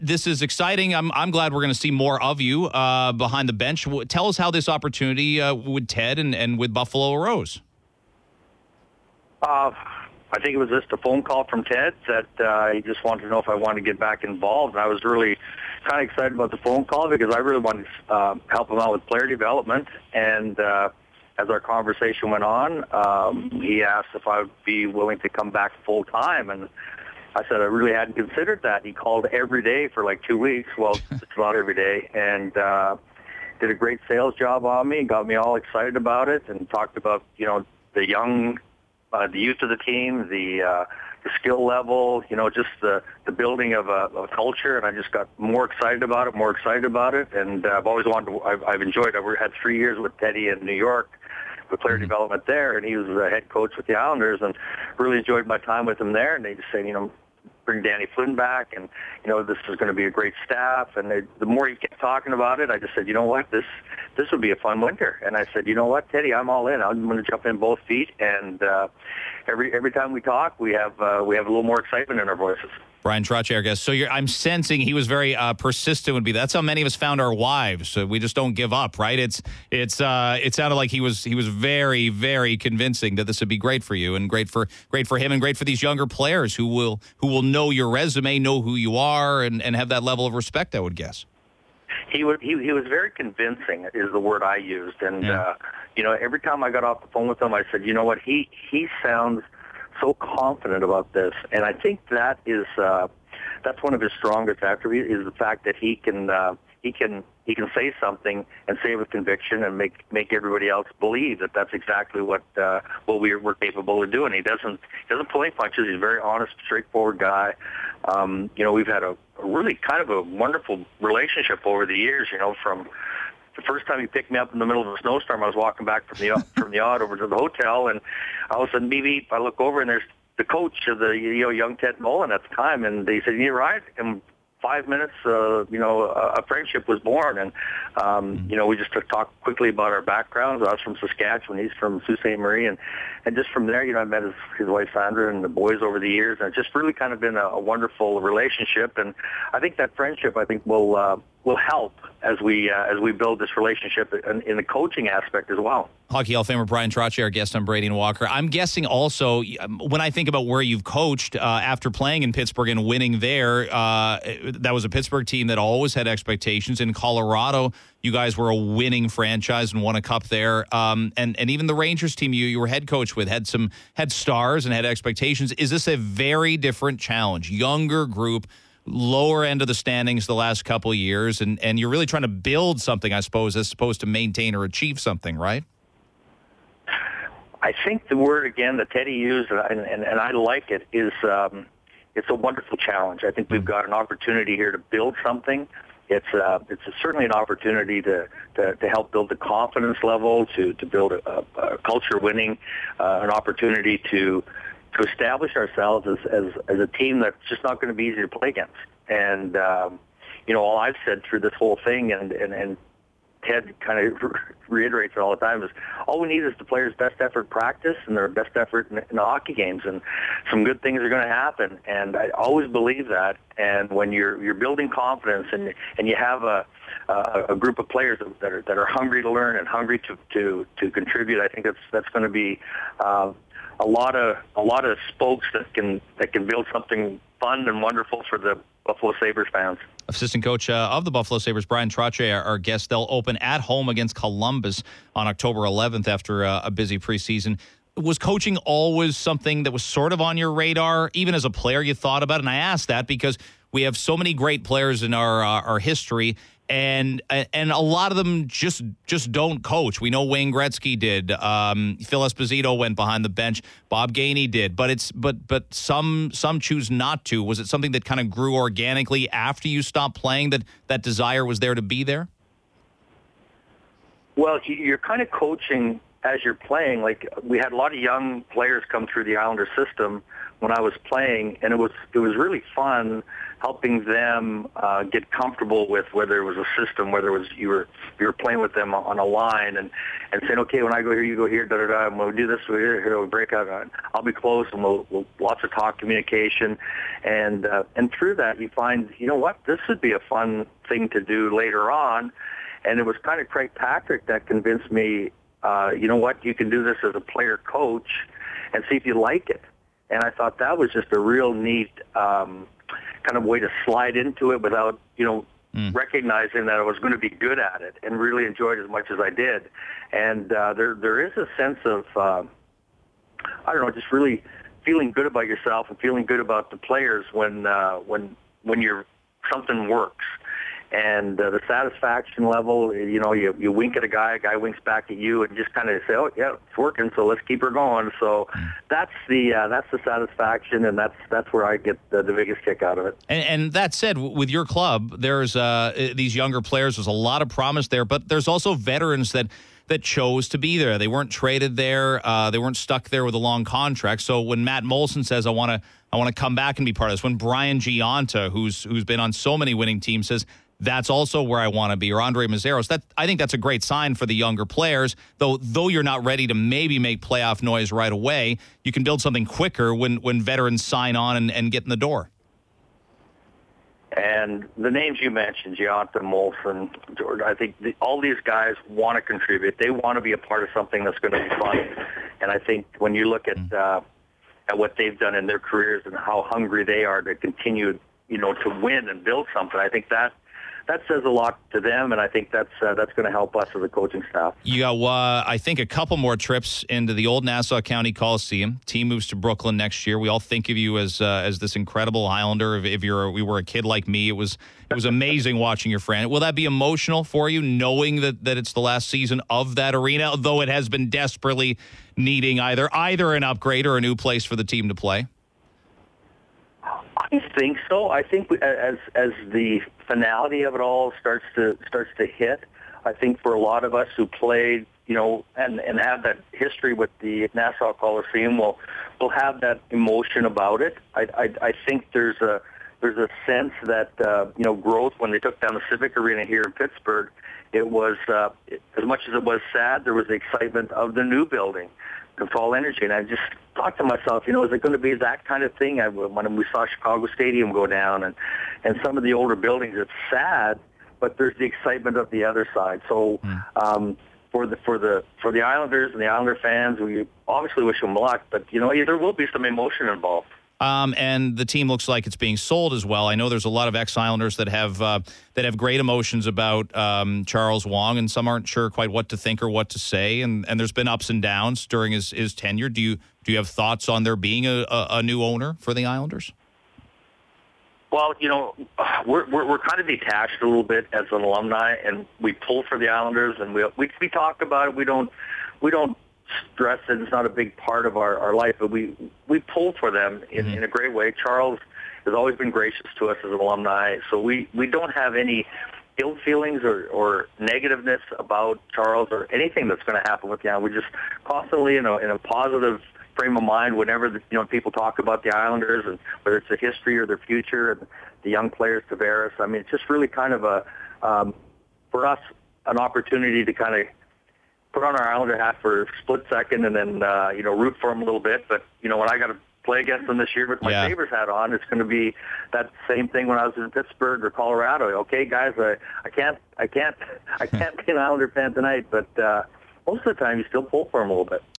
this is exciting. I'm glad we're going to see more of you behind the bench. Tell us how this opportunity with Ted and with Buffalo arose. I think it was just a phone call from Ted that he just wanted to know if I wanted to get back involved. And I was really kind of excited about the phone call because I really wanted to help him out with player development. And as our conversation went on, he asked if I would be willing to come back full time. And I said I really hadn't considered that. He called every day for like 2 weeks, well, just about every day, and did a great sales job on me, got me all excited about it, and talked about, you know, the youth of the team, the skill level, you know, just the building of a culture, and I just got more excited about it, and I've always wanted to, I've enjoyed it. We had 3 years with Teddy in New York with player development there, and he was the head coach with the Islanders, and really enjoyed my time with him there, and they just said, you know, bring Danny Flynn back, and, you know, this is going to be a great staff, and the more he kept talking about it, I just said, you know what, this would be a fun winter, and I said, you know what, Teddy, I'm all in. I'm going to jump in both feet, and every time we talk, we have a little more excitement in our voices. Bryan Trottier, I guess. So I'm sensing he was very persistent. Would be that's how many of us found our wives. So we just don't give up, right? It sounded like he was very, very convincing that this would be great for you and great for him and great for these younger players who will know your resume, know who you are, and have that level of respect, I would guess. He was very convincing, is the word I used, and you know, every time I got off the phone with him, I said, you know what, he sounds so confident about this, and I think that is that's one of his strongest attributes, is the fact that he can say something and say it with conviction and make everybody else believe that that's exactly what we're capable of doing. He doesn't pull any punches. He's a very honest, straightforward guy. You know, we've had a really kind of a wonderful relationship over the years. You know, from the first time he picked me up in the middle of a snowstorm, I was walking back from the yacht over to the hotel, and all of a sudden, maybe I look over and there's the coach of the young Ted Mullen at the time, and they said, "You right?" And 5 minutes, a friendship was born, and you know, we just talked quickly about our backgrounds. I was from Saskatchewan, he's from Sault Ste. Marie, and just from there, you know, I met his wife Sandra and the boys over the years, and it's just really kind of been a wonderful relationship. And I think that friendship, will help as we build this relationship in the coaching aspect as well. Hockey Hall of Famer Bryan Trottier, our guest on Brady and Walker. I'm guessing also, when I think about where you've coached after playing in Pittsburgh and winning there, that was a Pittsburgh team that always had expectations. In Colorado, you guys were a winning franchise and won a cup there. And even the Rangers team you were head coach with had stars and had expectations. Is this a very different challenge? Younger group, lower end of the standings the last couple of years, and you're really trying to build something, I suppose, as opposed to maintain or achieve something, right? I think the word, again, that Teddy used, and I like it, is it's a wonderful challenge. I think we've got an opportunity here to build something. It's certainly an opportunity to help build the confidence level, to build a culture winning, an opportunity to establish ourselves as a team that's just not going to be easy to play against. And you know, all I've said through this whole thing, and Ted kind of reiterates it all the time, is all we need is the players' best effort practice and their best effort in the hockey games, and some good things are going to happen. And I always believe that. And when you're building confidence and you have a group of players that are hungry to learn and hungry to contribute, I think that's going to be a lot of spokes that can build something fun and wonderful for the Buffalo Sabres fans. Assistant coach of the Buffalo Sabres, Bryan Trottier, our guest. They'll open at home against Columbus on October 11th after a busy preseason. Was coaching always something that was sort of on your radar? Even as a player, you thought about it? And I ask that because we have so many great players in our history, and a lot of them just don't coach. We know Wayne Gretzky did. Phil Esposito went behind the bench. Bob Gainey did. But some choose not to. Was it something that kind of grew organically after you stopped playing, that desire was there to be there? Well, you're kind of coaching as you're playing. Like, we had a lot of young players come through the Islander system, when I was playing, and it was really fun helping them get comfortable with whether it was a system, whether it was you were playing with them on a line, and saying, okay, when I go here, you go here, da da da, and we'll do this, here we'll break out. I'll be close, and we'll lots of talk, communication, and through that you find, you know what, this would be a fun thing to do later on, and it was kind of Craig Patrick that convinced me, you know what, you can do this as a player coach, and see if you like it. And I thought that was just a real neat kind of way to slide into it without, recognizing that I was going to be good at it and really enjoyed it as much as I did. And there is a sense of, I don't know, just really feeling good about yourself and feeling good about the players when you're something works. And the satisfaction level, you wink at a guy winks back at you, and just kind of say, oh yeah, it's working, so let's keep her going. So that's the satisfaction, and that's where I get the biggest kick out of it. And that said, with your club, there's these younger players. There's a lot of promise there, but there's also veterans that chose to be there. They weren't traded there. They weren't stuck there with a long contract. So when Matt Moulson says, I want to come back and be part of this, when Brian Giunta, who's been on so many winning teams, says, that's also where I want to be, or Andre Mazeros, I think that's a great sign for the younger players. Though you're not ready to maybe make playoff noise right away, you can build something quicker when veterans sign on and get in the door. And the names you mentioned, Giunta, Moulson, George, I think all these guys want to contribute. They want to be a part of something that's going to be fun. And I think when you look at what they've done in their careers and how hungry they are to continue, to win and build something, I think that says a lot to them, and I think that's going to help us as a coaching staff. You got, I think, a couple more trips into the old Nassau County Coliseum. Team moves to Brooklyn next year. We all think of you as this incredible Islander. If you were a kid like me, it was amazing watching your friend. Will that be emotional for you, knowing that it's the last season of that arena, though it has been desperately needing either an upgrade or a new place for the team to play? I think so. I think as the finality of it all starts to hit, I think for a lot of us who played, and have that history with the Nassau Coliseum, we'll have that emotion about it. I think there's a sense that growth, when they took down the Civic Arena here in Pittsburgh, it was as much as it was sad, there was the excitement of the new building, Control Energy, and I just thought to myself, is it going to be that kind of thing? When we saw Chicago Stadium go down and some of the older buildings, it's sad, but there's the excitement of the other side. So for the Islanders and the Islander fans, we obviously wish them luck, but there will be some emotion involved. And the team looks like it's being sold as well. I know there's a lot of ex-Islanders that have great emotions about Charles Wang, and some aren't sure quite what to think or what to say. And there's been ups and downs during his tenure. Do you have thoughts on there being a new owner for the Islanders? Well, we're kind of detached a little bit as an alumni, and we pull for the Islanders, and we talk about it. We don't stress it. It's not a big part of our life, but we pull for them in a great way. Charles has always been gracious to us as an alumni, so we don't have any ill feelings or negativeness about Charles or anything that's going to happen with Jan. We're just constantly in a positive frame of mind whenever people talk about the Islanders, and whether it's the history or their future and the young players, Tavares. I mean, it's just really kind of for us, an opportunity to kind of put on our Islander hat for a split second and then, root for them a little bit. But, when I got to play against them this year with my Sabres hat on, it's going to be that same thing when I was in Pittsburgh or Colorado. Okay, guys, I can't be an Islander fan tonight, but most of the time you still pull for them a little bit.